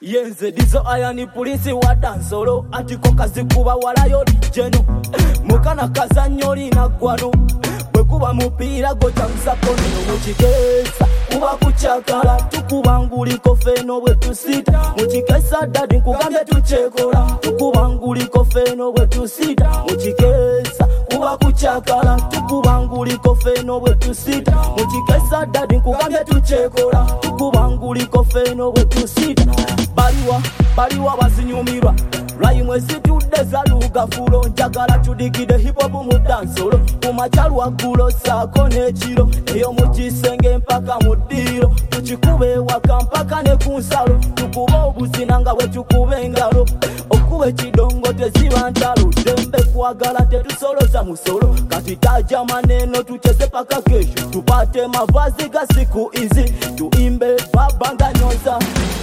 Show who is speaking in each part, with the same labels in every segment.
Speaker 1: Yenze dizo ayani polisi wa dansolo atiko kazi kuba walayo dijeno mukana kazanyoli na gwano bwekuba mupira gocha msaponi no mukigesa kuba kuchakala tukubanguliko feno bwe tusita mukigesa dadi nkugambye tuchekola tukubanguliko feno bwe tusita mukigesa kuba kuchakala tukubanguliko feno bwe tusita mukigesa dadi nkugambye tuchekola tukubanguliko feno bwe tusita baliwa bazinyumirwa lwayimwe zitudde zalugafulo njagala tudikide hipopu mu dansolo kumachalwa gulo saako n'ekiro eyo mu kisenge mpaka mu ddiiro tukikube ewaka mpaka ne ku nsalo tukuba obuzina nga bwe tukuba engalo okuba ekidongo teziba ntalo dembe kwagala tetusoloza musolo kati tajama neno tucheze paka kesho tupate mavazi ga siku izi tuimbe babanga nyonza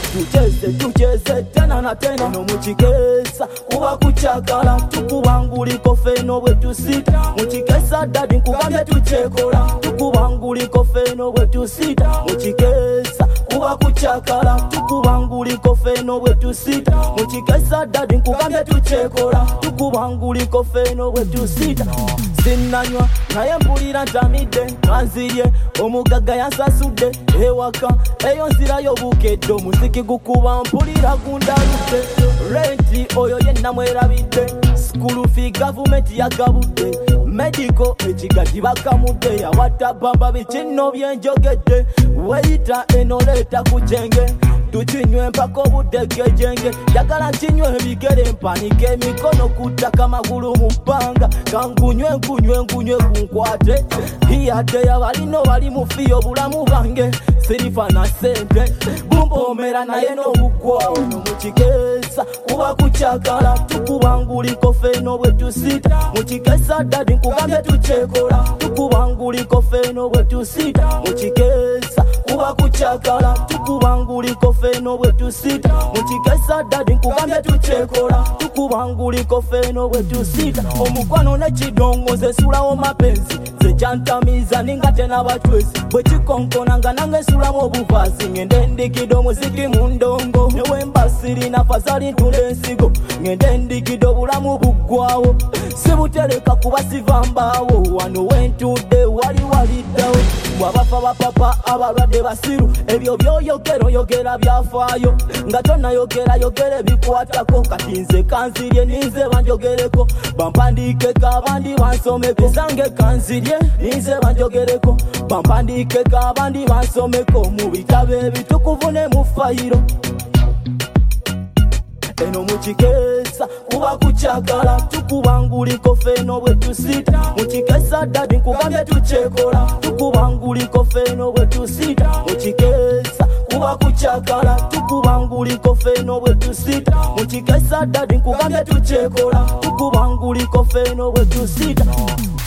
Speaker 1: tucheze tena na tena no mukigesa kuba kuchakala tukubanguliko feno bwe tusita mukigesa dadi nkugambye tuchekola tukubanguliko feno bwe tusita mukigesa kuba kuchakala tukubanguliko feno bwe tusita mukigesa dadi nkugambye tuchekola tukubanguliko feno bwe tusita sinanywa naye mpulira ntamidde nzirye omugaga yansasudde ewaka eyo nzira y'obukedde omuziki gukuba mpulira gundaludde renti oyo yenna mwerabidde skulu fi gavumenti yagabudde medico ekigagi bakamudde yawatta bamba bikinno byenjogedde weyita eno leeta ku jenge tukinywe mpaka obudegejenge jagala nkinywe ebigere mpanike emikono kuttaka magulu mu bbanga kangunywe kunkwate hiyadde abalino bali mufiya obulamu bwange sirifa na sente bumbomera naye n'obugwawo no mukigesa kuba kuchakala tukubanguliko feno bwe tusita mukigesa dadi nkugambye tuchekola tukubanguliko feno bwe tusita mukigesa kuba kuchakala tukubanguliko feno bwe tusita mukigesa dadi nkugambye tuchekola tukubanguliko feno bwe tusita omukwano n'ekidongo zesulawo mapenzi zekyantamiza ninga tena batwezi bwe kikonkona nga nange nsulamu obuvaasi ngende ndikide omuziki mu ndongo newemba sirina fazali ntunda ensigo ngende ndikide obulamu buggwawo sibutereka kuba siva mbaawo wano wentudde wali waliddawo bwabafa bapapa abalwadde basiru ebyo byoyogera byafaayo nga tonayogera bikwatako kati nze kanzirye ninze banjogereko bampandiikeko abandi bansomeko zange kanzirye ninze banjogereko bampandiikeko abandi bansomeko mu bitabo ebitukuvu ne mu fayiro eno mukigesa kuba kuchakala tukubanguliko feno bwe tusita mukigesa dadi nkugambye tuchekola tukubanguliko feno bwe tusita mukigesa kuba kuchakala tukubanguliko feno bwe tusita mukigesa dadi nkugambye tuchekola tukubanguliko feno bwe tusita